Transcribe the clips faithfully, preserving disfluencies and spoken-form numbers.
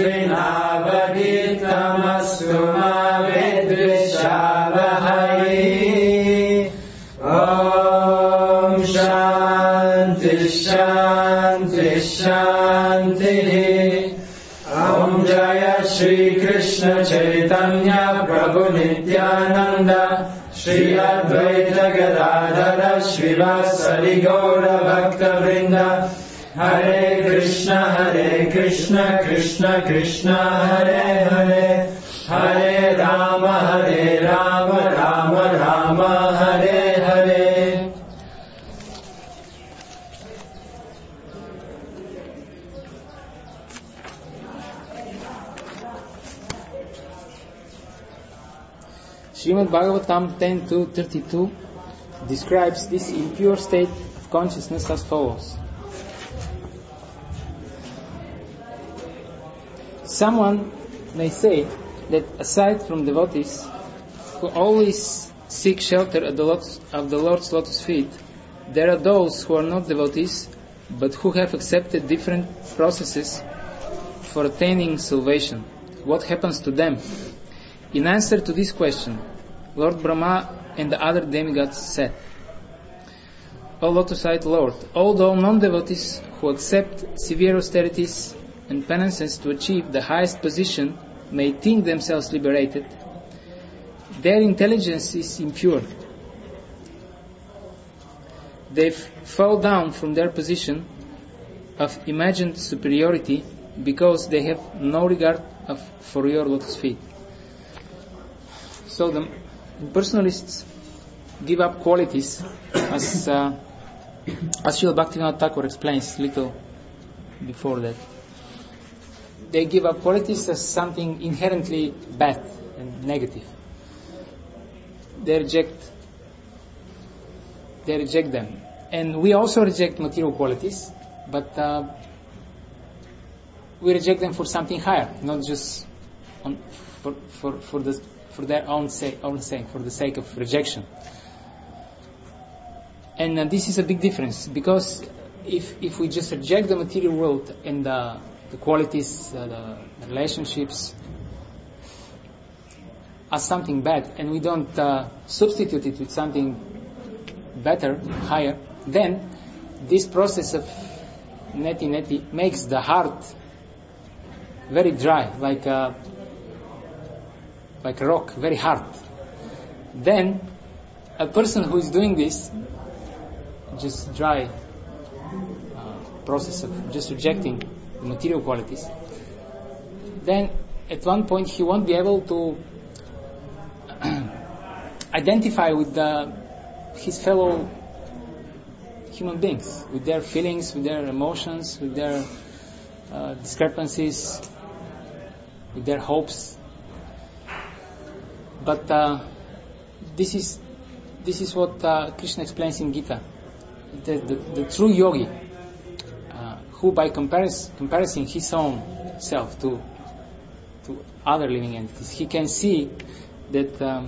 Vinavaditamastu ma vidvishavahai. Om Shanti Shanti Shanti. Om Jaya Shri Krishna Chaitanya Prabhu Nityananda Shri Advaita Gadadhara Srivasadi Gaura Bhakta Vrinda. Hare Krishna Hare Krishna Krishna Krishna Hare Hare. Hare Rama Hare Rama Rama Rama Hare Hare. Srimad Bhagavatam ten two thirty-two describes this impure state of consciousness as follows. Someone may say that aside from devotees who always seek shelter at the lotus, of the Lord's lotus feet, there are those who are not devotees but who have accepted different processes for attaining salvation. What happens to them? In answer to this question, Lord Brahma and the other demigods said, O Lotus-eyed Lord, although non-devotees who accept severe austerities and penances to achieve the highest position may think themselves liberated, their intelligence is impure. They fall down from their position of imagined superiority because they have no regard of, for your lotus feet. So the personalists give up qualities, as uh, as Srila Bhaktivinoda Thakur explains little before that. They give up qualities as something inherently bad and negative. They reject, they reject them, and we also reject material qualities, but uh, we reject them for something higher, not just on, for for for the for their own sake, own sake, for the sake of rejection. And uh, this is a big difference, because if if we just reject the material world and the, the qualities, uh, the relationships as something bad, and we don't uh, substitute it with something better, higher, then this process of neti neti makes the heart very dry, like a, like a rock, very hard. Then a person who is doing this, just dry uh, process of just rejecting the material qualities, then at one point he won't be able to identify with the, his fellow human beings, with their feelings, with their emotions, with their uh, discrepancies, with their hopes. But uh, this is this is what uh, Krishna explains in Gita. The, the, the true yogi, uh, who by comparis- comparison his own self to to other living entities, he can see that. Um,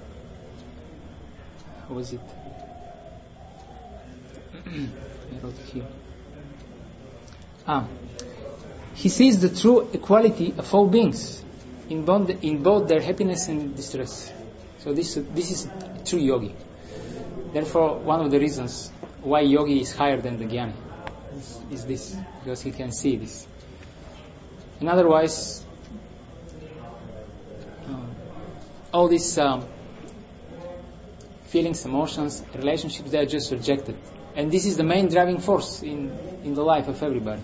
how was it? I wrote it here. Ah, he sees the true equality of all beings in both, in both their happiness and distress. So this this is a true yogi. Therefore, one of the reasons why yogi is higher than the jnani is, is this, because he can see this. And otherwise, um, all these um, feelings, emotions, relationships, they are just rejected. And this is the main driving force in, in the life of everybody.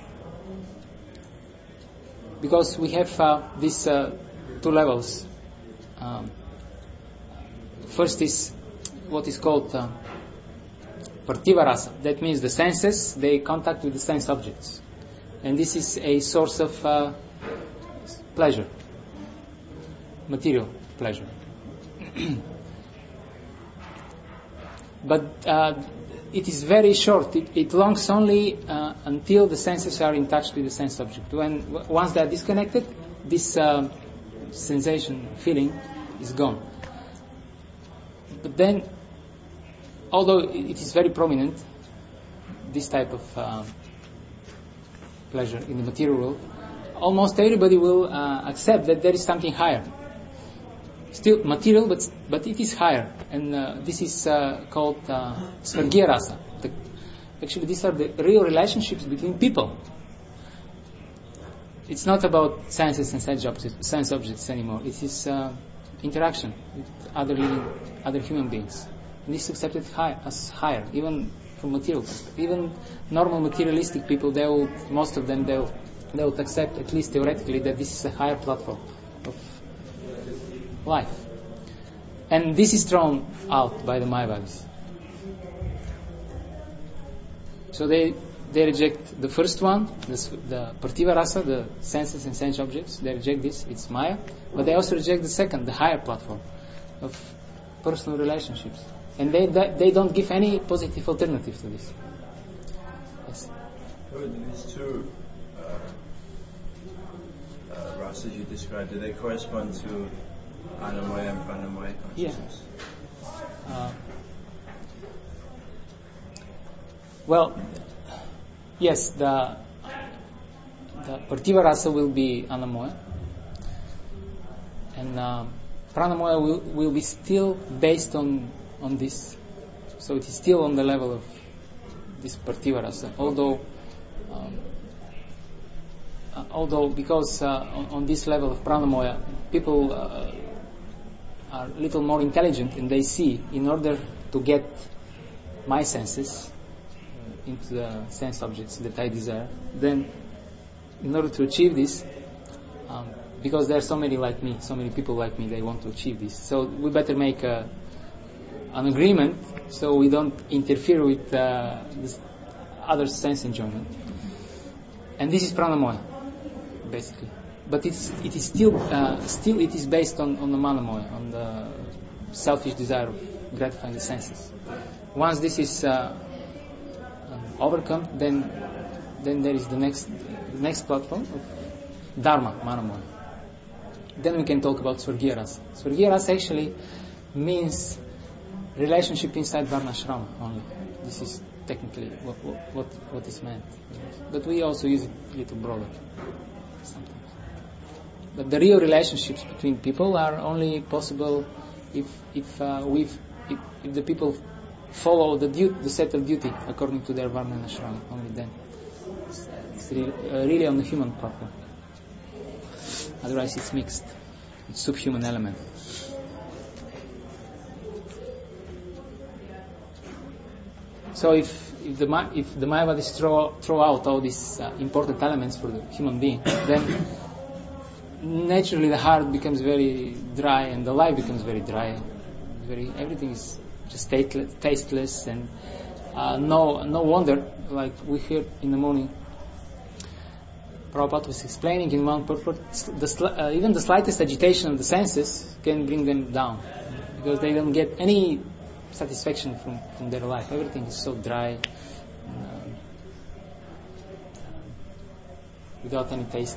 Because we have uh, these uh, two levels. Um, first is what is called uh, Parthiva rasa. That means the senses, they contact with the sense objects. And this is a source of uh, pleasure, material pleasure. But uh, it is very short. It, it longs only uh, until the senses are in touch with the sense object. When w- once they are disconnected, this uh, sensation, feeling, is gone. But then, although it is very prominent, this type of uh, pleasure in the material world, almost everybody will uh, accept that there is something higher. Still material, but but it is higher, and uh, this is uh, called uh, Svargya Rasa. The, actually, these are the real relationships between people. It's not about senses and sense objects, sense objects anymore. It is uh, interaction with other living, other human beings. And this is accepted high, as higher, even from material. Even normal materialistic people, they will, most of them, they will, they will accept, at least theoretically, that this is a higher platform of life. And this is thrown out by the Mayavadis. So they they reject the first one, the, the Parthiva Rasa, the senses and sense objects. They reject this, it's Maya. But they also reject the second, the higher platform of personal relationships. And they they don't give any positive alternative to this. Yes. These two uh, uh, rasas you described, do they correspond to Annamaya and Pranamaya consciousness? Yeah. Uh, well, yes, the the Parthiva Rasa will be Annamaya, and uh, Pranamaya will, will be still based on on this. So it is still on the level of this Parthiva Rasa, although um, uh, although because uh, on, on this level of Pranamaya, people uh, are a little more intelligent, and they see, in order to get my senses uh, into the sense objects that I desire, then in order to achieve this, um, because there are so many like me, so many people like me, they want to achieve this. So we better make a, an agreement so we don't interfere with uh, this other sense enjoyment. And this is Pranamaya, basically. But it's, it is still, uh, still it is based on, on the Manamoya, on the selfish desire of gratifying the senses. Once this is uh, um, overcome, then then there is the next the next platform of Dharma, Manamoya. Then we can talk about Svargya Rasa. Svargya Rasa actually means relationship inside Varnashrama only. This is technically what what what is meant. But we also use it a little broader sometimes. But the real relationships between people are only possible if if uh, we if, if the people follow the duty, the set of duty according to their Varna and Ashrama. Only then it's, it's really, uh, really on the human platform. Otherwise, it's mixed. It's subhuman element. So if if the if the Mayavadis throw throw out all these uh, important elements for the human being, then naturally the heart becomes very dry and the life becomes very dry. Very everything is just tasteless, tasteless and uh, no no wonder, like we heard in the morning, Prabhupada was explaining in one purport, the sli- uh, even the slightest agitation of the senses can bring them down, because they don't get any satisfaction from, from their life. Everything is so dry, and, um, without any taste.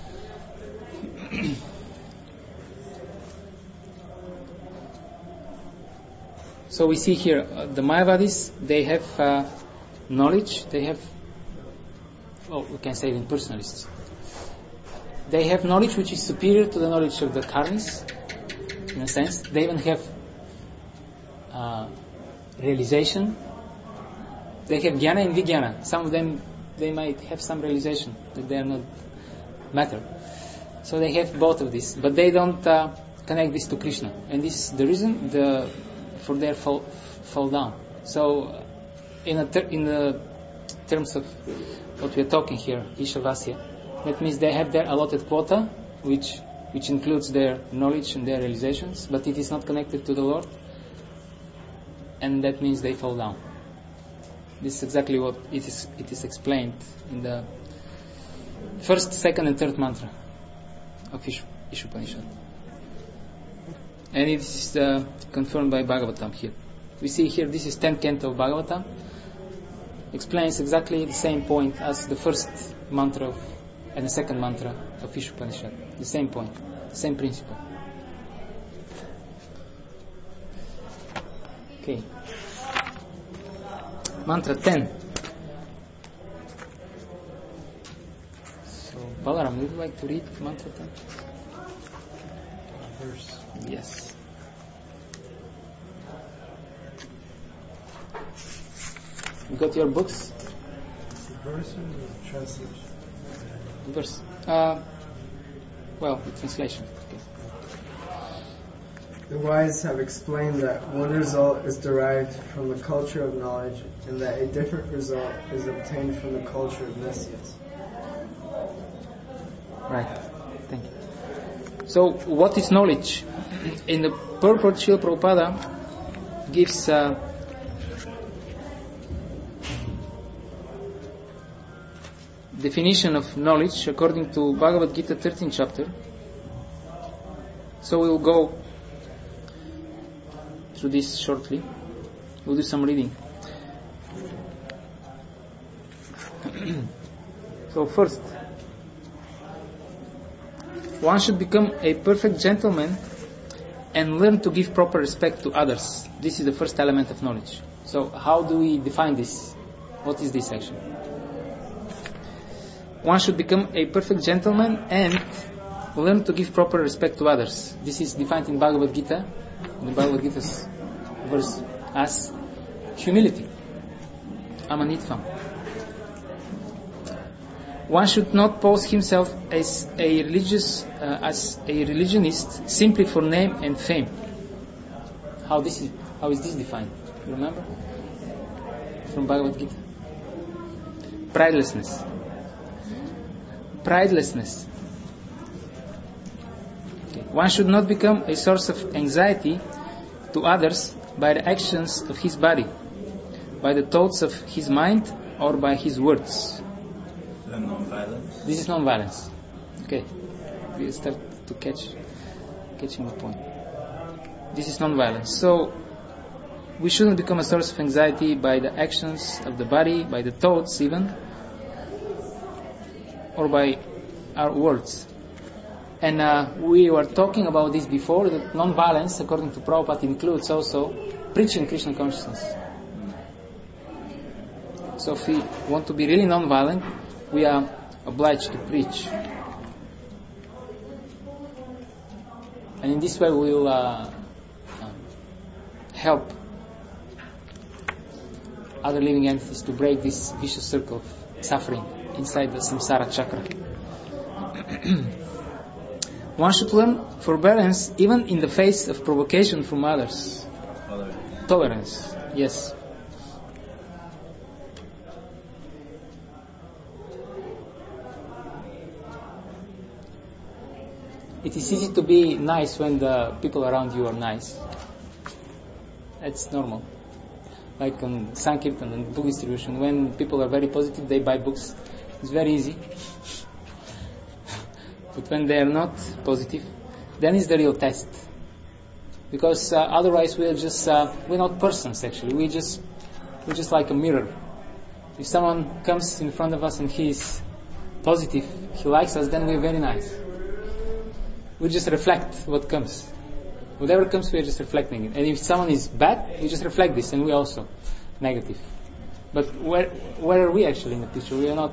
So we see here uh, the Mayavadis, they have uh, knowledge, they have, oh, we can say even personalists. They have knowledge which is superior to the knowledge of the Karmis, in a sense. They even have uh, realization. They have Jnana and Vijnana. Some of them, they might have some realization that they are not matter. So they have both of these, but they don't uh, connect this to Krishna. And this is the reason the, for their fall, fall down. So in, a ter- in the terms of what we are talking here, Ishavasya, that means they have their allotted quota, which which includes their knowledge and their realizations, but it is not connected to the Lord, and that means they fall down. This is exactly what it is it is explained in the first, second and third mantra of Ish- Ishopanishad. And it is uh, confirmed by Bhagavatam here. We see here, this is tenth canto of Bhagavatam, explains exactly the same point as the first mantra of, and the second mantra of Ishopanishad. The same point, the same principle. Okay. Mantra ten. So Balaram, would you like to read mantra ten? Verse. Yes. You got your books? The verse or the translation? The verse. Uh, well, the translation. Okay. The wise have explained that one result is derived from the culture of knowledge and that a different result is obtained from the culture of nescience. Right. Thank you. So, what is knowledge? In the purport, Srila Prabhupada gives uh, definition of knowledge according to Bhagavad Gita thirteenth chapter. So we will go through this shortly. We'll do some reading. So first, one should become a perfect gentleman and learn to give proper respect to others. This is the first element of knowledge. So how do we define this? What is this actually? One should become a perfect gentleman and learn to give proper respect to others. This is defined in Bhagavad Gita, in the Bhagavad Gita's verse, as humility, amanitvam. One should not pose himself as a religious, uh, as a religionist simply for name and fame. How this is, how is this defined? You remember? From Bhagavad Gita. Pridelessness. Pridelessness. Okay. One should not become a source of anxiety to others by the actions of his body, by the thoughts of his mind, or by his words. And non-violence. This is non-violence. Okay, we start to catch, catching the point. This is non-violence. So we shouldn't become a source of anxiety by the actions of the body, by the thoughts even, or by our words. And uh, we were talking about this before, that non-violence, according to Prabhupada, includes also preaching Krishna consciousness. So if we want to be really non-violent, we are obliged to preach. And in this way we will uh, uh, help other living entities to break this vicious circle of suffering inside the samsara chakra. One should learn forbearance even in the face of provocation from others. Tolerance. Tolerance, yes. It is easy to be nice when the people around you are nice. That's normal. Like on Sankirtan and book distribution, when people are very positive, they buy books. It's very easy. But when they are not positive, then is the real test. Because uh, otherwise we are just, uh, we're not persons actually. We just, we're just like a mirror. If someone comes in front of us and he is positive, he likes us, then we're very nice. We just reflect what comes. Whatever comes, we are just reflecting it. And if someone is bad, we just reflect this, and we also negative. But where where are we actually in the picture? We are not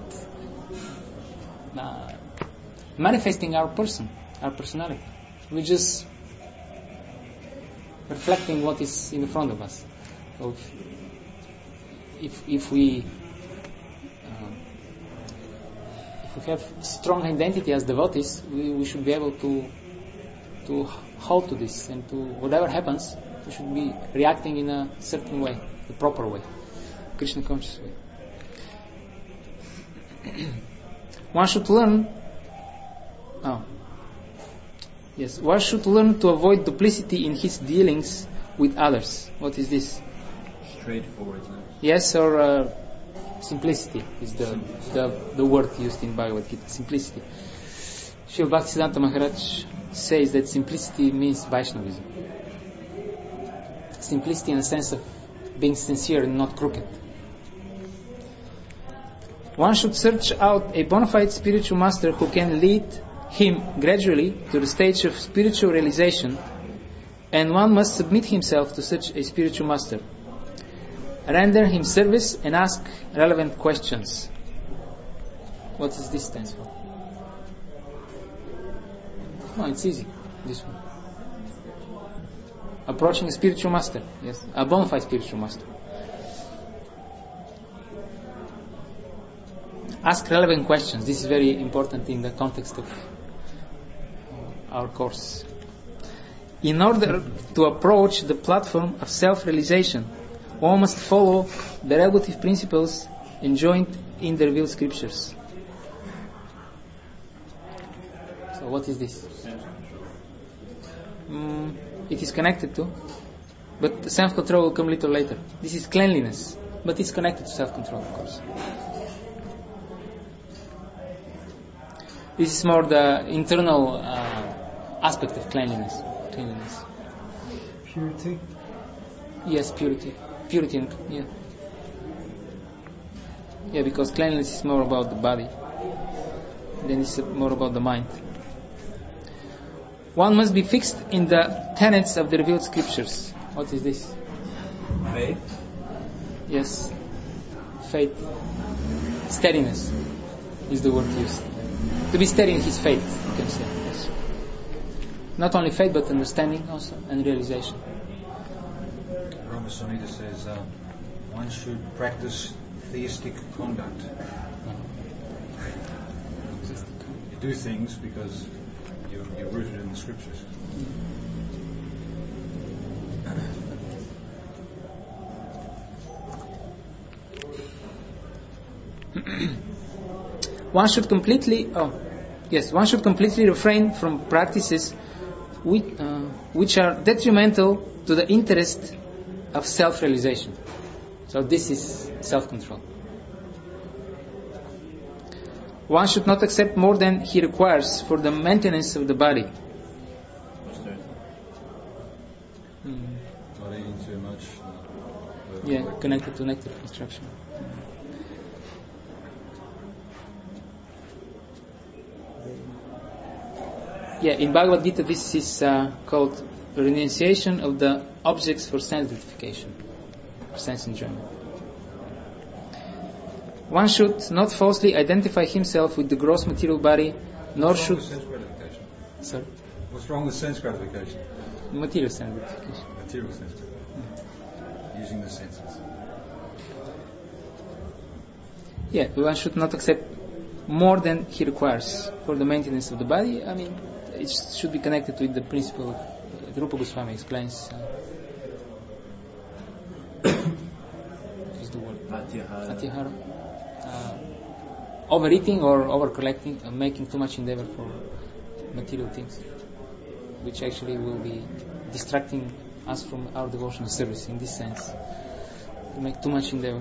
uh, manifesting our person, our personality. We're just reflecting what is in front of us. So if if, if we uh, if we have strong identity as devotees, we, we should be able to to hold to this, and to whatever happens, we should be reacting in a certain way, the proper way, Krishna conscious way. One should learn. Oh, yes. One should learn to avoid duplicity in his dealings with others. What is this? Straightforwardness. Yes, or uh, simplicity is the, the the word used in Bhagavad Gita. Simplicity. Srila Bhaktisiddhanta Maharaj says that simplicity means Vaishnavism. Simplicity in the sense of being sincere and not crooked. One should search out a bona fide spiritual master who can lead him gradually to the stage of spiritual realization, and one must submit himself to such a spiritual master. Render him service and ask relevant questions. What does this stand for? No, it's easy. This one. Approaching a spiritual master. Yes, a bona fide spiritual master. Ask relevant questions. This is very important in the context of our course. In order to approach the platform of self-realization, one must follow the regulative principles enjoined in the revealed scriptures. So what is this? Mm, it is connected to, but self-control will come a little later. This is cleanliness, but it's connected to self-control, of course. This is more the internal uh, aspect of cleanliness. Cleanliness. Purity? Yes, purity. Purity, and, yeah. Yeah, because cleanliness is more about the body. Then it's more about the mind. One must be fixed in the tenets of the revealed scriptures. What is this? Faith? Yes. Faith. Steadiness is the word used. To be steady in his faith, you can say. Yes. Not only faith, but understanding also and realization. Rama Samhita says uh, one should practice theistic conduct. You do things because you're, you're rooted in the scriptures. One should completely, oh, yes, one should completely refrain from practices which, uh, which are detrimental to the interest of self-realization. So this is self-control. One should not accept more than he requires for the maintenance of the body. Mm. Not eating too much. Uh, Yeah, connected to nectar construction. Yeah, in Bhagavad Gita this is uh, called renunciation of the objects for sense gratification, for sense enjoyment. One should not falsely identify himself with the gross material body, nor What's should... wrong with sense gratification? Sorry? What's wrong with sense gratification? Material sense gratification. Material sense gratification. Using the senses. Yeah, one should not accept more than he requires for the maintenance of the body. I mean, it should be connected with the principle uh, Rupa Goswami explains. Uh, what is the word? Atyahara. Atyahara. Uh, overeating or over-collecting, uh, making too much endeavor for material things, which actually will be distracting us from our devotional service in this sense. To make too much endeavor,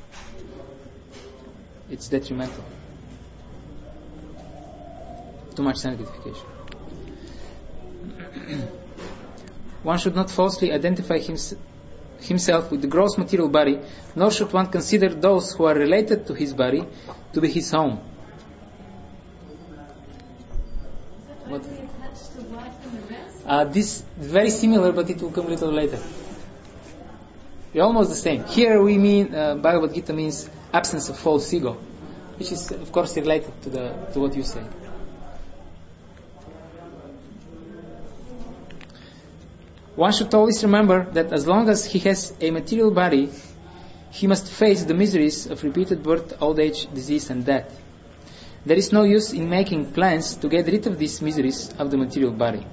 it's detrimental. Too much sense gratification. One should not falsely identify hims- himself with the gross material body, nor should one consider those who are related to his body to be his own. What? Uh, this is very similar, but it will come a little later. They're almost the same. Here we mean, uh, Bhagavad Gita means absence of false ego, which is of course related to the to what you say. One should always remember that as long as he has a material body, he must face the miseries of repeated birth, old age, disease and death. There is no use in making plans to get rid of these miseries of the material body.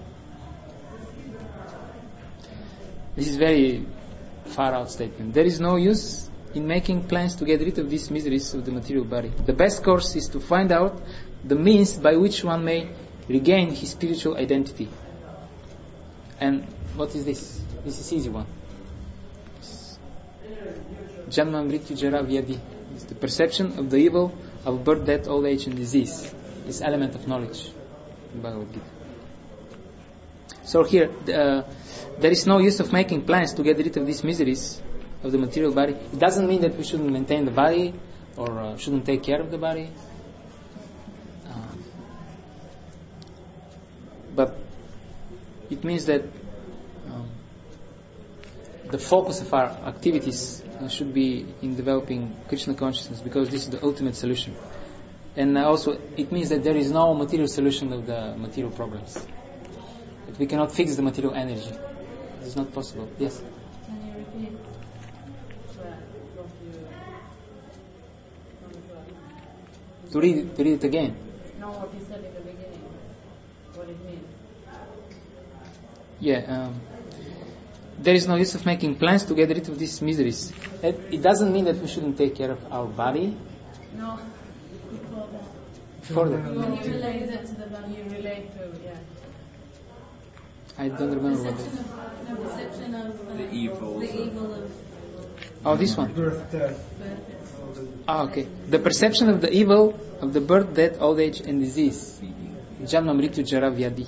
This is very far out statement. There is no use in making plans to get rid of these miseries of the material body. The best course is to find out the means by which one may regain his spiritual identity. And what is this? This is easy one. Janma Mrityu Jara Vyadi. It's the perception of the evil of birth, death, old age and disease. This element of knowledge in Bhagavad Gita. So here, uh, there is no use of making plans to get rid of these miseries of the material body. It doesn't mean that we shouldn't maintain the body or uh, shouldn't take care of the body. Um, but it means that um, the focus of our activities uh, should be in developing Krishna consciousness, because this is the ultimate solution. And uh, also it means that there is no material solution of the material problems. But we cannot fix the material energy. It is not possible. Yes? Can you repeat that, what you from the class? To read it, to read it again. No, what you said in the beginning, what it means. Yeah. Um, there is no use of making plans to get rid of these miseries. It, it doesn't mean that we shouldn't take care of our body. No, before that. Before that. When you relate it to the one you relate to, yeah. I don't remember what it Perception is. of, no, perception of uh, The evils the of- evil of Oh, this one. Birth, death. birth. Ah, okay. The perception of the evil of the birth, death, old age, and disease. Janma Mrityu Jara Vyadi.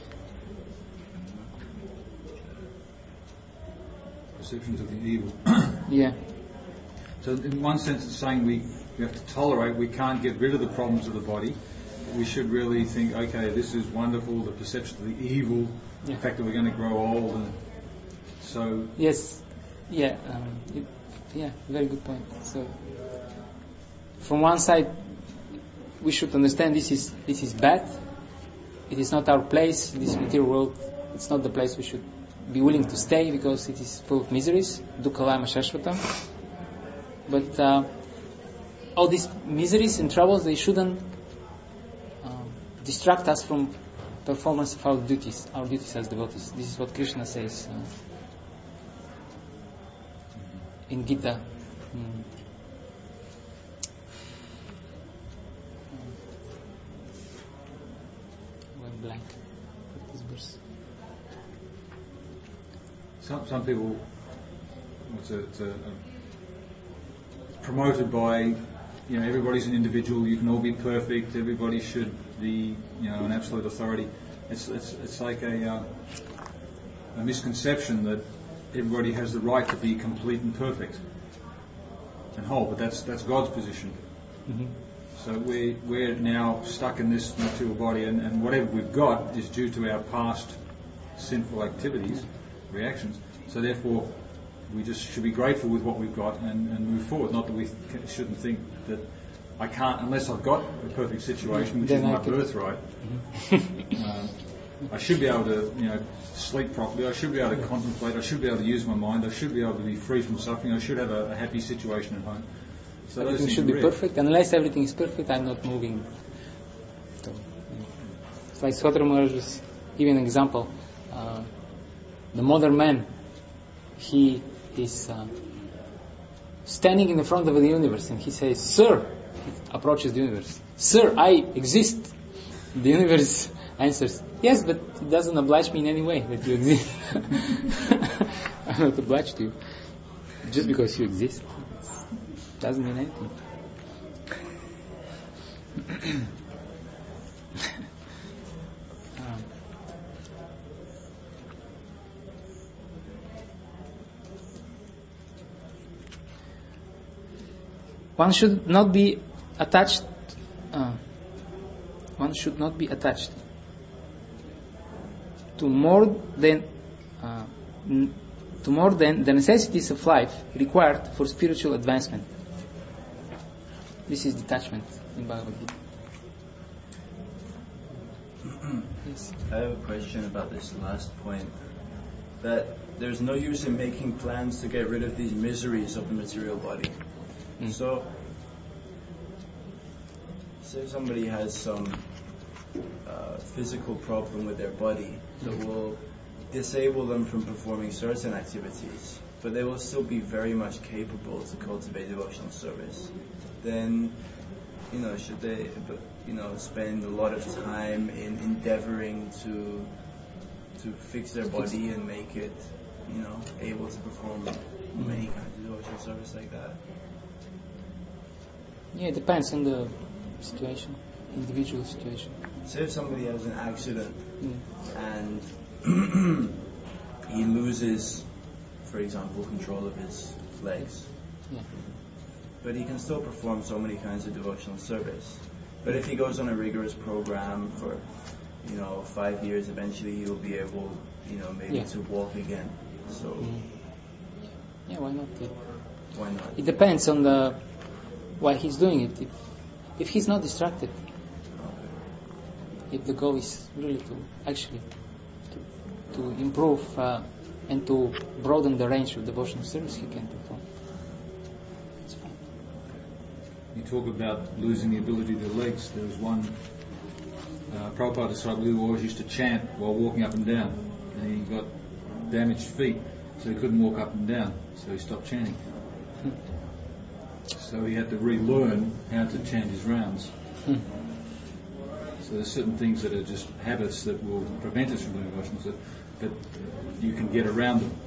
Perceptions of the evil. Yeah. So in one sense it's saying we, we have to tolerate, we can't get rid of the problems of the body. We should really think, okay, this is wonderful, the perception of the evil, Yeah. the fact that we're going to grow old. And so Yes. Yeah. Um, it, yeah. Very good point. So, from one side, we should understand this is this is bad. It is not our place. This material world. It's not the place we should be willing to stay because it is full of miseries. Dukkha lama shashvatam. But uh, all these miseries and troubles, they shouldn't um, distract us from performance of our duties, our duties as devotees. This is what Krishna says uh, in Gita. Mm. Went blank. What is this verse? some some people, it's a, it's a, a promoted by, you know, everybody's an individual, you can all be perfect, everybody should be, you know, an absolute authority. It's it's it's like a uh, a misconception that everybody has the right to be complete and perfect and whole, but that's that's God's position. Mm-hmm. So we we're now stuck in this material body, and, and whatever we've got is due to our past sinful activities, reactions. So therefore, we just should be grateful with what we've got and, and move forward. Not that we th- shouldn't think that I can't, unless I've got a perfect situation, which Then is I my can- birthright. um, I should be able to, you know, sleep properly. I should be able to contemplate. I should be able to use my mind. I should be able to be free from suffering. I should have a, a happy situation at home. So those Everything things should are be real. perfect. Unless everything is perfect, I'm not moving. So, yeah. It's like Swatara Maharaj was giving an example. Uh, the modern man, he is uh, standing in the front of the universe and he says, "Sir," he approaches the universe. "Sir, I exist." The universe answers, "Yes, but it doesn't oblige me in any way that you exist." I'm not obliged to you. Just because you exist. Doesn't mean anything. um, one should not be attached. Uh, one should not be attached to more than uh, n- to more than the necessities of life required for spiritual advancement. This is detachment in Bhagavad Gita. Yes. I have a question about this last point. That there's no use in making plans to get rid of these miseries of the material body. Mm. So, say somebody has some uh, physical problem with their body that will disable them from performing certain activities, but they will still be very much capable to cultivate devotional service. Then, you know, should they, you know, spend a lot of time in endeavoring to to fix their body and make it, you know, able to perform many kinds of devotional service like that? Yeah, it depends on the situation, individual situation. Say if somebody has an accident Mm. and he loses, for example, control of his legs, Yeah. but he can still perform so many kinds of devotional service. But if he goes on a rigorous program for, you know, five years, eventually he'll be able, you know, maybe Yeah. to walk again. So Mm. Yeah, why not? It, why not? it depends on the why he's doing it. If, if he's not distracted, if the goal is really to actually to to improve uh, and to broaden the range of devotional service he can perform. It's fine. You talk about losing the ability to the legs. There was one uh, Prabhupada disciple who always used to chant while walking up and down, and he got damaged feet, so he couldn't walk up and down, so he stopped chanting. So he had to relearn how to chant his rounds. Hmm. So there's certain things that are just habits that will prevent us from doing devotions, that, but you can get around them.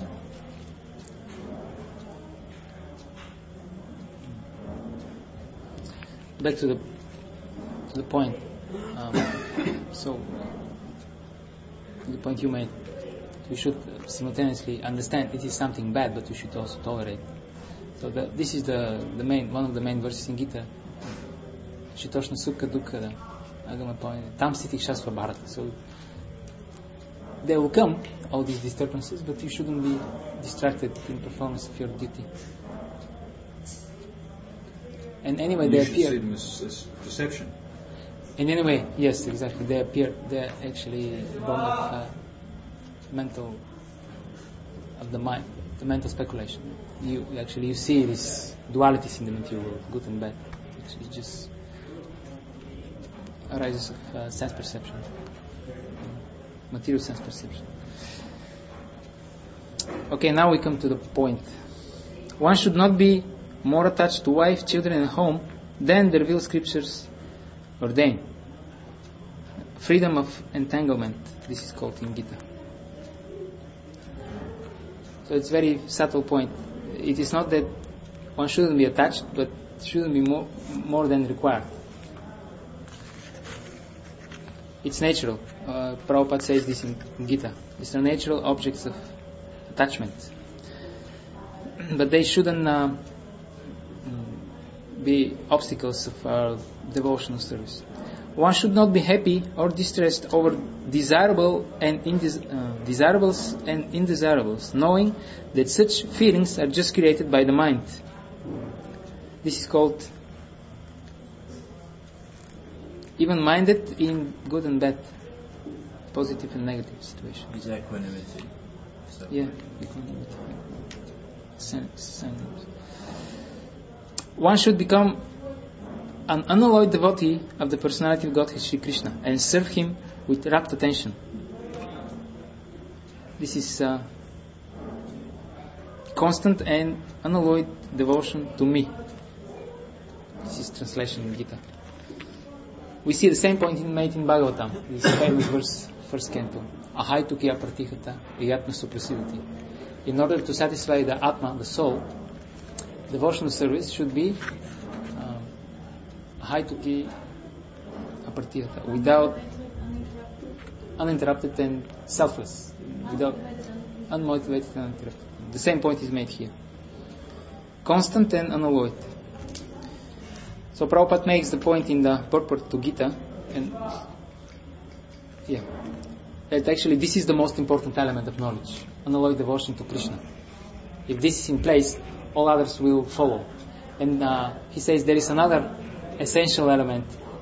Back to the to the point. Um, so, the point you made, we should simultaneously understand it is something bad, but we should also tolerate. So the, this is the the main one of the main verses in Gita. Shitoshna Sukha Dukkha Agama Point. Tam Siti Shasva Bharata. So they will come, all these disturbances, but you shouldn't be distracted in performance of your duty. And anyway, And they you should appear. see them as, as deception. In any way, yes, exactly. They appear. They're actually born of uh, mental, of the mind, the mental speculation. You actually you see these dualities in the material world, good and bad. It's, it's just arises of uh, sense perception, material sense perception. Okay, now we come to the point. One should not be more attached to wife, children, and home than the revealed scriptures ordain. Freedom of entanglement, this is called in Gita. So it's a very subtle point. It is not that one shouldn't be attached, but shouldn't be more, more than required. It's natural. Uh, Prabhupada says this in Gita. These are natural objects of attachment. But they shouldn't uh, be obstacles of our devotional service. One should not be happy or distressed over desirable and indes- uh, desirables and indesirables, knowing that such feelings are just created by the mind. This is called even-minded in good and bad, positive and negative situation. Is equanimity. So Yeah, equanimity. Sen- sen- One should become an unalloyed devotee of the personality of Godhead Sri Krishna and serve Him with rapt attention. This is uh, constant and unalloyed devotion to me. This is translation in Gita. We see the same point in, made in Bhagavatam, this famous verse, first canto. Ahai tu kya pratihata, yatma suprasidati. In order to satisfy the Atma, the soul, devotional service should be Haituki apartihata, without uninterrupted and selfless, without unmotivated and uninterrupted. The same point is made here. Constant and unalloyed. So Prabhupada makes the point in the purport to Gita, and yeah, that actually this is the most important element of knowledge, unalloyed devotion to Krishna. If this is in place, all others will follow. And uh, he says there is another essential element,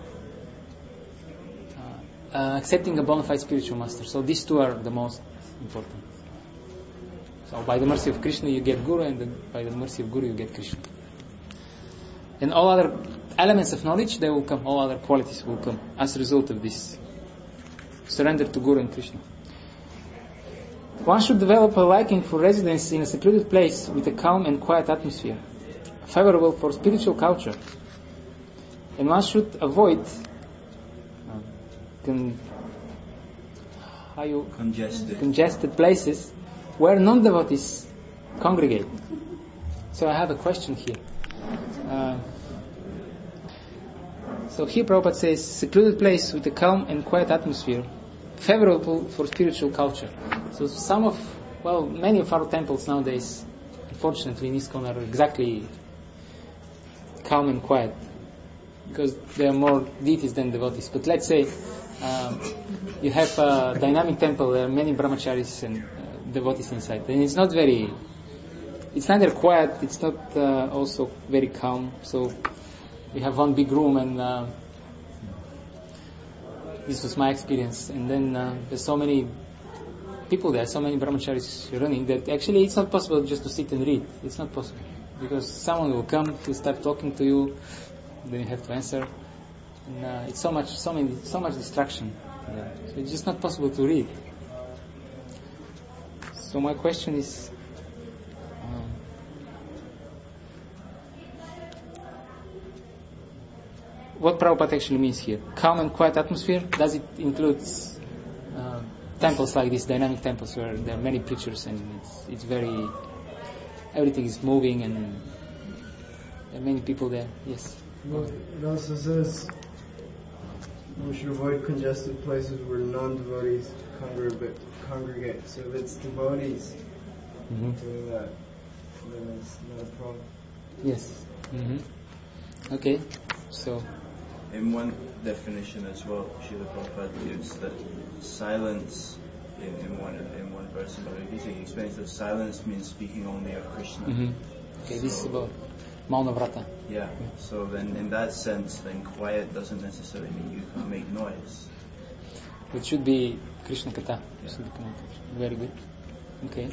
uh, uh, accepting a bona fide spiritual master. So these two are the most important. So by the mercy of Krishna you get Guru, and the, by the mercy of Guru you get Krishna. And all other elements of knowledge, they will come, all other qualities will come as a result of this. Surrender to Guru and Krishna. One should develop a liking for residence in a secluded place with a calm and quiet atmosphere, favorable for spiritual culture. And one should avoid uh, con- how you congested. congested places where non-devotees congregate. So I have a question here. Uh, so here Prabhupada says, secluded place with a calm and quiet atmosphere, favorable for spiritual culture. So some of, well, many of our temples nowadays, unfortunately in ISKCON, are exactly calm and quiet, because there are more deities than devotees. But let's say um, you have a dynamic temple, there are many brahmacharis and uh, devotees inside, and it's not very, it's neither quiet, it's not uh, also very calm. So you have one big room, and uh, this was my experience. And then uh, there's so many people there, so many brahmacharis running, that actually it's not possible just to sit and read. It's not possible. Because someone will come to start talking to you, then you have to answer. And uh, it's so much, so many, so much distraction. Yeah. So it's just not possible to read. So my question is, um, what Prabhupada actually means here? Calm and quiet atmosphere, does it include uh, temples like this, dynamic temples where there are many preachers and it's, it's very, everything is moving and there are many people there? Yes. Well, it also says we should avoid congested places where non-devotees congregate. congregate. So if it's devotees Mm-hmm. doing that, then it's not a problem. Yes. Mm-hmm. Okay. So. In one definition as well, Srila Prabhupada gives that silence in, in one in one verse in Bhagavad Gita. He explains that silence means speaking only of Krishna. Mm-hmm. Okay, this is about Mauna Vrata. Yeah. So then, in that sense, then quiet doesn't necessarily mean you can't make noise. It should be Krishna Katha. Yeah. Very good. Okay.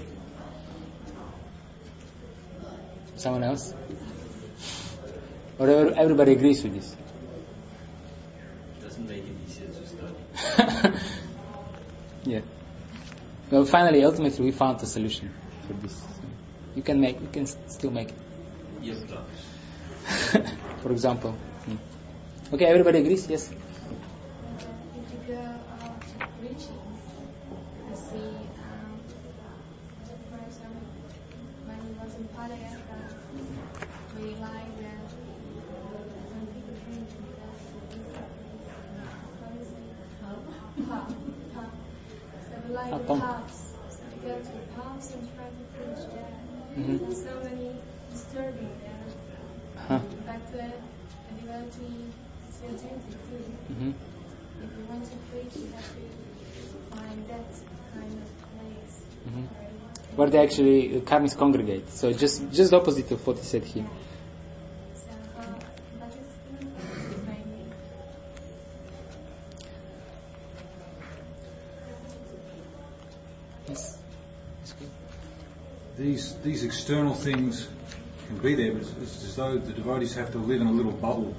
Someone else? Or everybody agrees with this? Doesn't make it easier to study. Yeah. Well, finally, ultimately, we found a solution for this. You can make, you can still make it. Yes, for example. Hmm. Okay, everybody agrees? Yes? If you go out preaching, I see, um, for example, when he was in Padayatra, we lie there, when people drink with us, pub, pub. So we lie in pubs. So we go to the pubs and try to preach there. Mm-hmm. There's so many disturbing there. Huh. But uh, a devotee is your duty too. Mm-hmm. If you want to preach, you have to find that kind of place. Mm-hmm. Where they actually, uh, karmis congregate. So just just the opposite of what he said here. So, uh, that is mainly. Yes. That's good. These these external things can be there, but it's, it's as though the devotees have to live in a little bubble.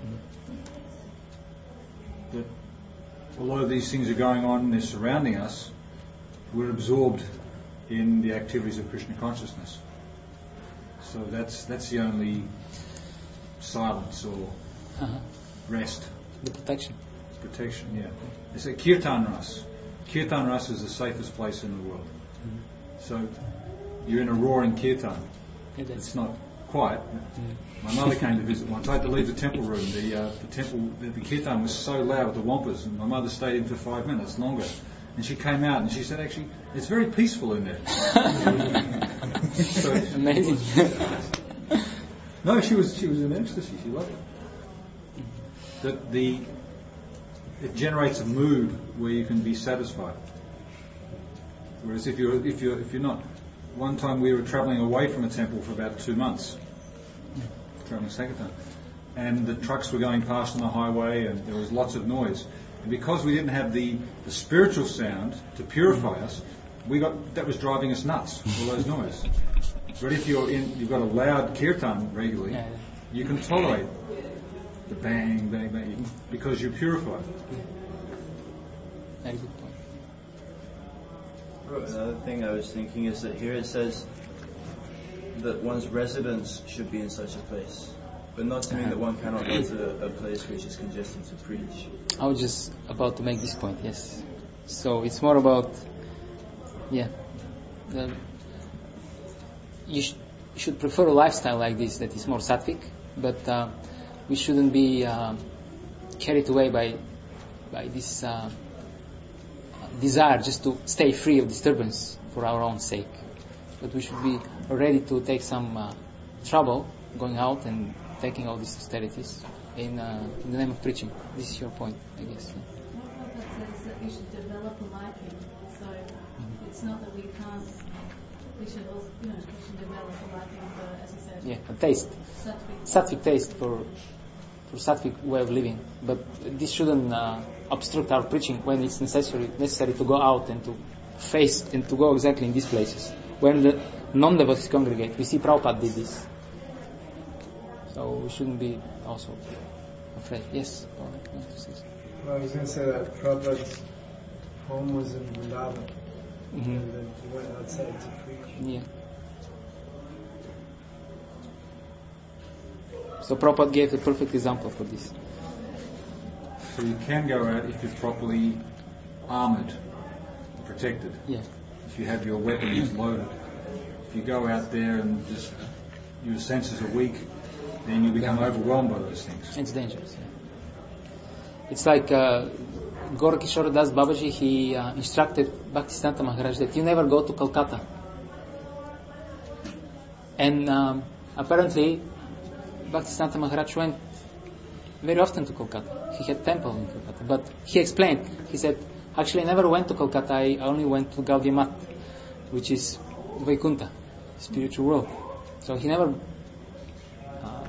That although these things are going on and they're surrounding us, we're absorbed in the activities of Krishna consciousness. So that's that's the only silence or Uh-huh. rest. The protection. Protection, yeah. They say Kirtan Ras. Kirtan Ras is the safest place in the world. Mm-hmm. So you're in a roaring kirtan. Yeah, that's It's not quiet. Mm-hmm. My mother came to visit once. I had to leave the temple room. The uh, the temple, the, the kirtan was so loud with the wampas, and my mother stayed in for five minutes longer. And she came out and she said, actually, it's very peaceful in there. So, amazing. no, she was she was in ecstasy. She loved it. That the it generates a mood where you can be satisfied. Whereas if you're if you're if you're not, one time we were travelling away from a temple for about two months, travelling Sankirtan, and the trucks were going past on the highway, and there was lots of noise. And because we didn't have the, the spiritual sound to purify us, we got that was driving us nuts. All those noise. But if you're in, you've got a loud kirtan regularly, Yeah. you can tolerate the bang, bang, bang, because you're purified. Very good point. Another thing I was thinking is that here it says that one's residence should be in such a place, but not to mean that one cannot go to a, a place which is congested to preach. I was just about to make this point, yes. So it's more about, yeah, the, you sh- should prefer a lifestyle like this that is more sattvic, but uh, we shouldn't be uh, carried away by by this uh, desire just to stay free of disturbance for our own sake. But we should be ready to take some uh, trouble going out and taking all these austerities in, uh, in the name of preaching. This is your point, I guess. Yeah. Prabhupada says that we should develop a liking. So Mm-hmm. it's not that we can't. We should also, you know, we should develop a liking for, as you said, Yeah, a taste. sattvic. Sattvic taste for for sattvic way of living. But this shouldn't uh, obstruct our preaching when it's necessary necessary to go out and to face and to go exactly in these places where the non-devotees congregate. We see Prabhupada did this. So we shouldn't be also afraid. Yes? Well, I was going to say that Prabhupada's home was in Vrindavan. Mm-hmm. And then he went outside to preach. Yeah. So Prabhupada gave the perfect example for this. So you can go out if you're properly armoured, protected. Yeah. If you have your weapons loaded. If you go out there and just your senses are weak, then you become overwhelmed by those things. It's dangerous. Yeah. It's like uh, Gaura Kishora Das Babaji, he uh, instructed Bhaktisiddhanta Maharaj that you never go to Calcutta. And um, apparently Bhaktisiddhanta Maharaj went very often to Kolkata. He had temple in Kolkata. But he explained, he said, actually I never went to Kolkata, I only went to Gaudiya Mat, which is Vaikuntha, spiritual world. So he never uh, uh,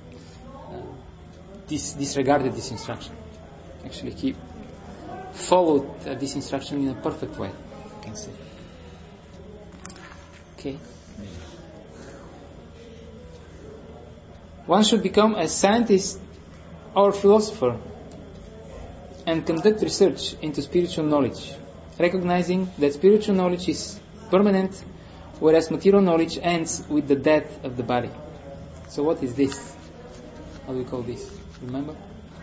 dis- disregarded this instruction. Actually he followed uh, this instruction in a perfect way, you can say. Okay. One should become a scientist or philosopher and conduct research into spiritual knowledge, recognizing that spiritual knowledge is permanent, whereas material knowledge ends with the death of the body. So what is this? How do we call this? Remember?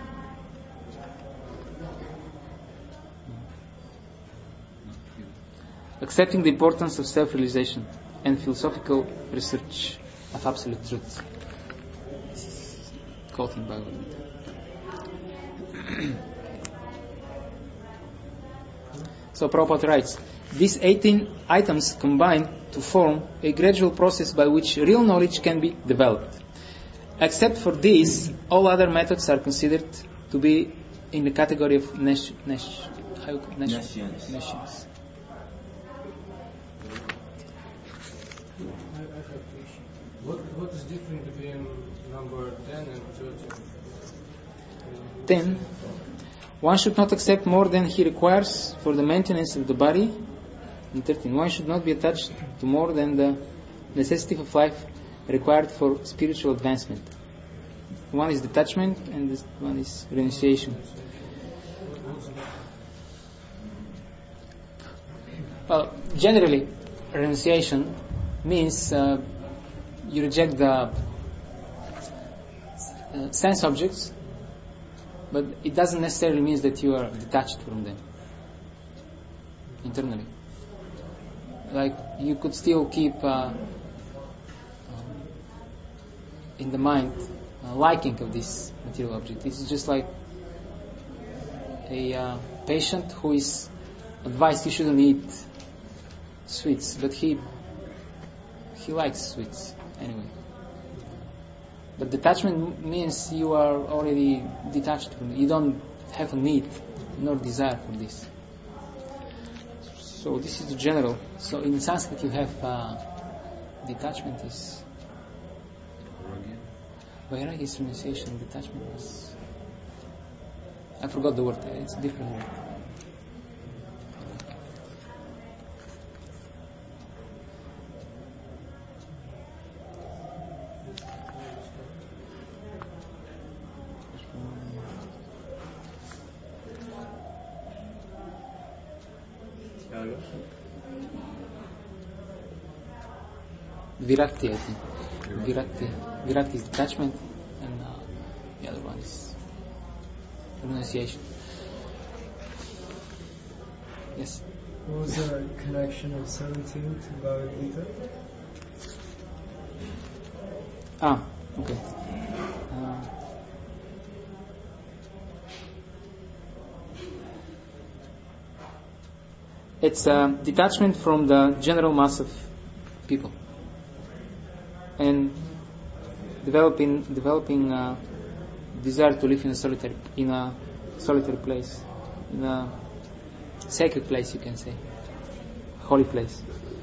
Accepting the importance of self-realization and philosophical research of absolute truth. Quoting Bhagavad Gita. So Prabhupada writes, these eighteen items combine to form a gradual process by which real knowledge can be developed. Except for these, all other methods are considered to be in the category of nesh, nesh, how you call it? Nescience. Nescience. What what is different between number ten and thirteen? ten. One should not accept more than he requires for the maintenance of the body. And thirteen. One should not be attached to more than the necessity of life required for spiritual advancement. One is detachment and this one is renunciation. Well, generally, renunciation means uh, you reject the uh, sense objects, but it doesn't necessarily mean that you are detached from them internally. Like you could still keep uh, um, in the mind uh, liking of this material object. This is just like a uh, patient who is advised he shouldn't eat sweets, but he he likes sweets anyway. But detachment means you are already detached from it. You don't have a need nor desire for this. So this is the general. So in Sanskrit you have uh, detachment is vairagya is renunciation. Detachment is, I forgot the word. It's a different word. Virakti, I think. Virakti. Virakti is detachment, and uh, the other one is renunciation. Yes? What was the connection of seventeen to Bhagavad Gita? Ah, okay. Uh, it's uh, detachment from the general mass of people. And developing developing uh, desire to live in a solitary in a solitary place, in a sacred place, you can say, holy place.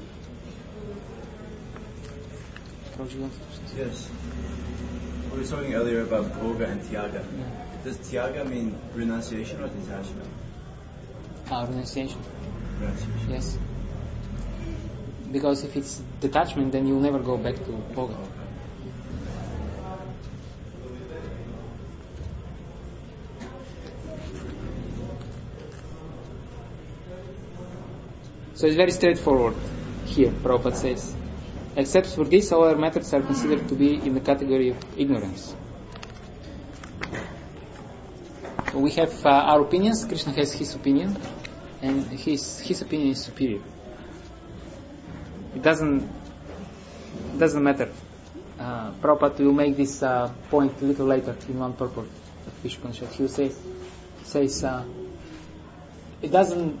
Yes. We were talking earlier about bhoga and tyaga. Yeah. Does tyaga mean renunciation or detachment? Ah, renunciation. Renunciation. Yes. because if it's detachment, then you'll never go back to Boga. So it's very straightforward here, Prabhupada says. Except for this, all our methods are considered to be in the category of ignorance. So we have uh, our opinions, Krishna has his opinion, and his his opinion is superior. It doesn't doesn't matter. Uh, Prabhupada will make this uh, point a little later in one purport of Vishpanishad. He will say, says, uh, it doesn't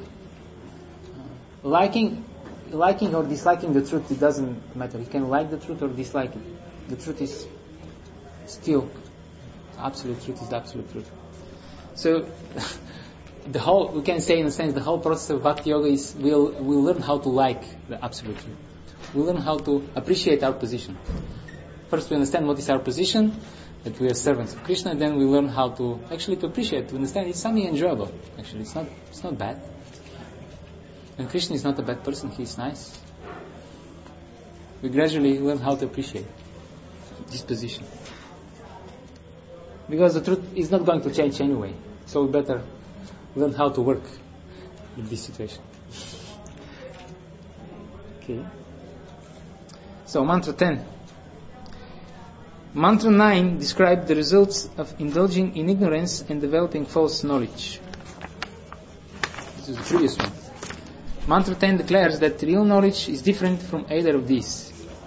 uh, liking liking or disliking the truth, it doesn't matter. You can like the truth or dislike it. The truth is still absolute truth is the absolute truth. So the whole, we can say in a sense, the whole process of Bhakti Yoga is we'll we'll learn how to like the absolute truth. We'll learn how to appreciate our position. First we understand what is our position, that we are servants of Krishna, and then we learn how to actually to appreciate, to understand it's something enjoyable. Actually, it's not it's not bad. And Krishna is not a bad person, he is nice. We gradually learn how to appreciate this position. Because the truth is not going to change anyway. So we better learn how to work with this situation. Okay. So mantra ten. Mantra nine describes the results of indulging in ignorance and developing false knowledge. This is the previous one. Mantra ten declares that real knowledge is different from either of these.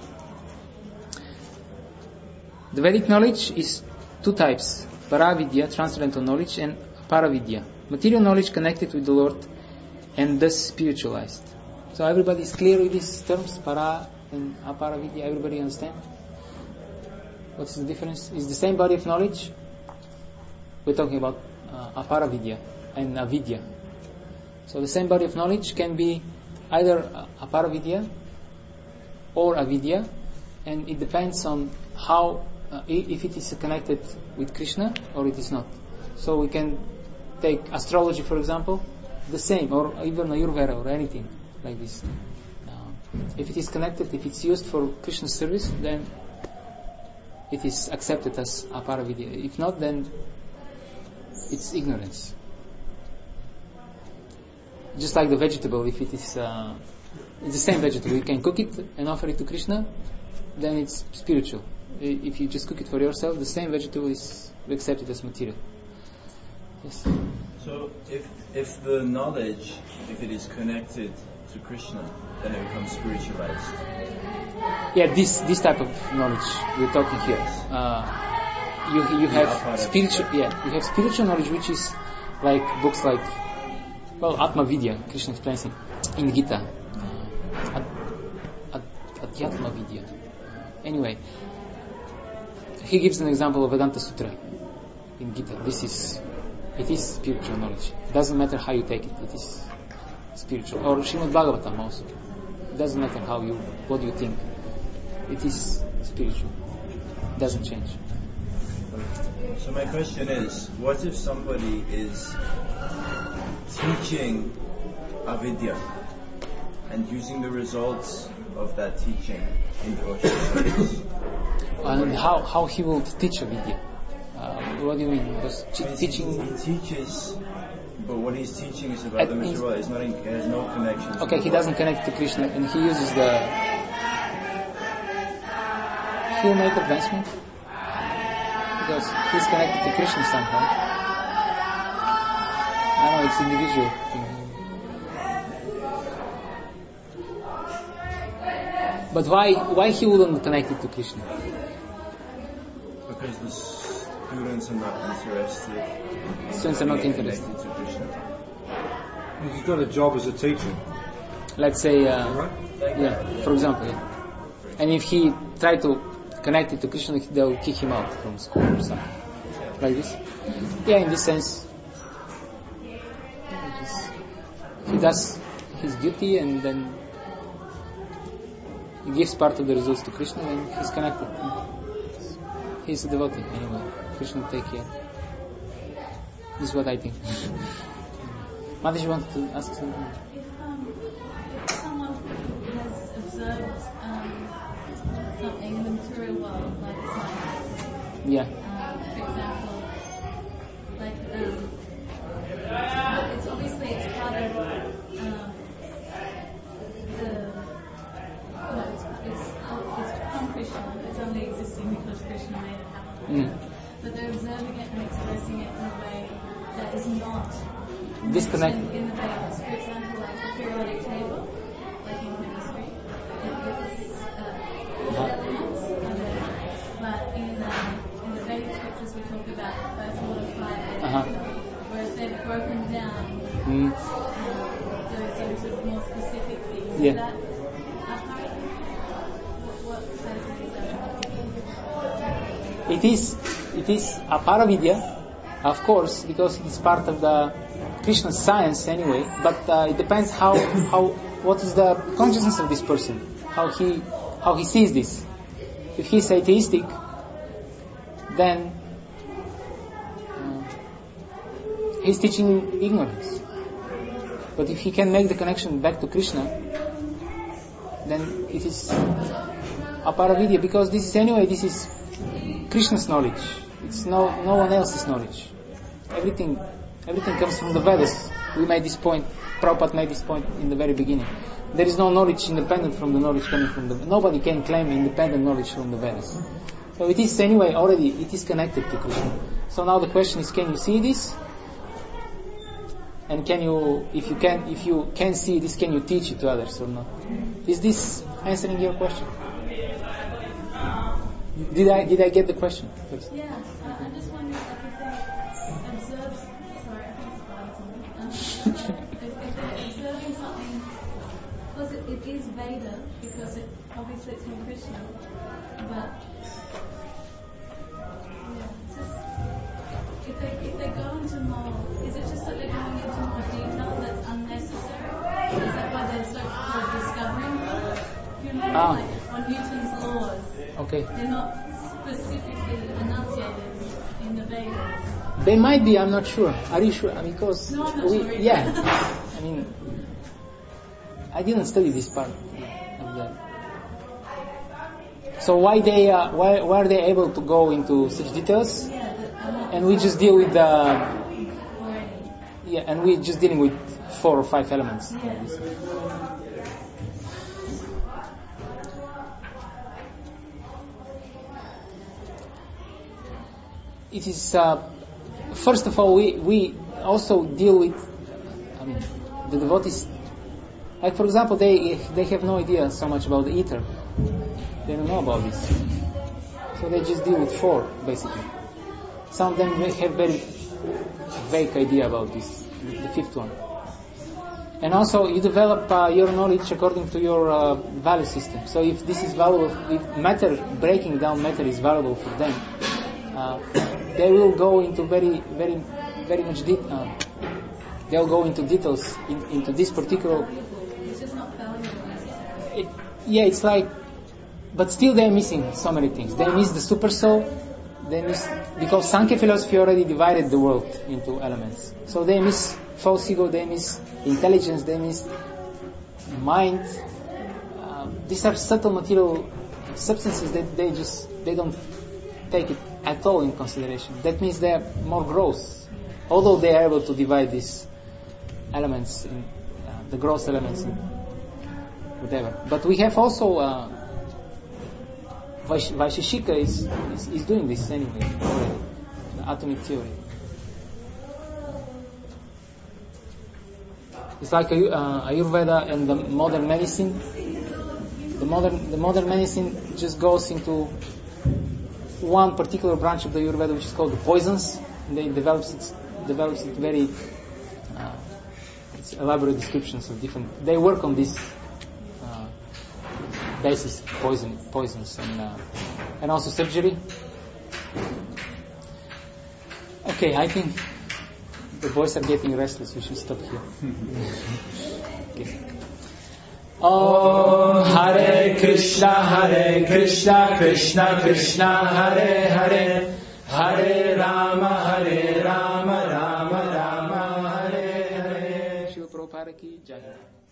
The Vedic knowledge is two types: Paravidya, transcendental knowledge, and Aparavidya, material knowledge connected with the Lord and thus spiritualized. So everybody is clear with these terms, Para and Aparavidya, everybody understand? What's the difference? It's the same body of knowledge. We're talking about uh, Aparavidya and Avidya. So the same body of knowledge can be either Aparavidya or Avidya, and it depends on how, uh, if it is connected with Krishna or it is not. So we can take astrology, for example, the same, or even Ayurveda or anything like this. Now, if it is connected, if it's used for Krishna's service, then it is accepted as Aparavidya. If not, then it's ignorance. Just like the vegetable, if it is uh, it's the same vegetable, you can cook it and offer it to Krishna, then it's spiritual. If you just cook it for yourself, the same vegetable is accepted as material. Yes. So if if the knowledge, if it is connected to Krishna, then it becomes spiritualized. Yeah, this this type of knowledge we're talking here. Uh, you you have spiritual, yeah, you have spiritual knowledge, which is like books like, well, Atma Vidya. Krishna explains it in Gita. Ad, ad, Adhyatma Vidya. Anyway, he gives an example of Vedanta Sutra in Gita. This is, it is spiritual knowledge. It doesn't matter how you take it. It is spiritual. Or Srimad Bhagavatam also. It doesn't matter how you, what you think. It is spiritual. It doesn't change. So my question is, what if somebody is teaching avidya and using the results of that teaching in devotional service? And how, how he will teach avidya? Uh, what do you mean? Because t- teaching... He teaches, but what he's teaching is about the material. It's not in, it has no connection to Okay, he doesn't connect to Krishna, and he uses the... He'll make advancement because he's connected to Krishna somehow. I know it's individual thing. But why why he wouldn't connect it to Krishna? Because the students are not interested. Students are not interested. To Krishna. He's got a job as a teacher. Let's say, uh, yeah, for example, yeah. And if he tried to connect it to Krishna, they'll kick him out from school or something like this. Yeah, in this sense, he does his duty and then he gives part of the results to Krishna and he's connected. He's a devotee anyway. Krishna will take care. This is what I think. Mataji, you want to ask something? If um, someone who has observed um, something in the material world, like science, Yeah. um, for example, like um, uh, it's obviously it's part of um, the no, it's it's, it's from Krishna. It's only existing because Krishna made it happen. Mm. But they're observing it and expressing it in a way that is not Disconnect. mentioned in the Vedas. For example, like the periodic table, like in chemistry, it gives uh, elements, and then, but in, um, in the Vedic scriptures we talk about earth, water, fire, air, Uh-huh. whereas they've broken down Mm. um, those, those sort of more specific things. Yeah. Is that apart? What, what category is that? It is, it is a Paravidya, of course, because it is part of the Krishna science anyway. But uh, it depends how, how, what is the consciousness of this person, how he, how he sees this. If he is atheistic, then uh, he's teaching ignorance. But if he can make the connection back to Krishna, then it is a Paravidya, because this is anyway, this is Krishna's knowledge. It's no no one else's knowledge. Everything everything comes from the Vedas. We made this point, Prabhupada made this point in the very beginning. There is no knowledge independent from the knowledge coming from the nobody can claim independent knowledge from the Vedas. So it is anyway already, it is connected to Krishna. So now the question is, can you see this? And can you, if you can, if you can see this, can you teach it to others or not? Is this answering your question? Did I did I get the question? Please. Yeah, uh, I'm just wondering, like, if they observe, sorry, I think it's fine. Um, if, if they're observing something, because it, it is Veda, because it obviously it's from Krishna, but yeah, it's just, if they if they go into more, is it just that they're going into more detail that's unnecessary? Is that why they're so called discovering them? You know, Ah. like on Newton's laws. Okay. They're not specifically enunciated in the Vedas. They might be. I'm not sure. Are you sure? Because No, I'm not we, sure either. yeah. I mean, I didn't study this part of that. So why they uh, why why are they able to go into such details? Yeah, but I'm not And we just deal with the already. yeah, and we're just dealing with four or five elements. Yeah. It is uh, first of all we we also deal with I mean the devotees. Like for example, they they have no idea so much about the ether. They don't know about this, so they just deal with four basically. Some of them have very vague idea about this, the fifth one. And also you develop uh, your knowledge according to your uh, value system. So if this is valuable, if matter, breaking down matter is valuable for them, uh, they will go into very, very, very much deep. Uh, they'll go into details in, into this particular. It's just not valuable necessarily. It, yeah, it's like, but still they're missing so many things. They miss the super soul. They miss, because Sankhya philosophy already divided the world into elements. So they miss false ego, they miss intelligence, they miss mind. Uh, these are subtle material substances that they just, they don't take it at all in consideration. That means they are more gross. Although they are able to divide these elements, in, uh, the gross elements in whatever. But we have also uh, Vaish- Vaisheshika is, is is doing this anyway already, the atomic theory. It's like a, uh, Ayurveda and the modern medicine. The modern the modern medicine just goes into one particular branch of the Ayurveda, which is called the poisons. And they develops it develops it very uh, it's elaborate descriptions of different. They work on this. Uh, basis poison poisons and uh, and also surgery. Okay, I think the boys are getting restless. We should stop here. Okay. Om Hare Krishna Hare Krishna Krishna Krishna Hare Hare Hare Rama Hare Rama Rama Rama Hare Hare. Srila Prabhupada ki jai.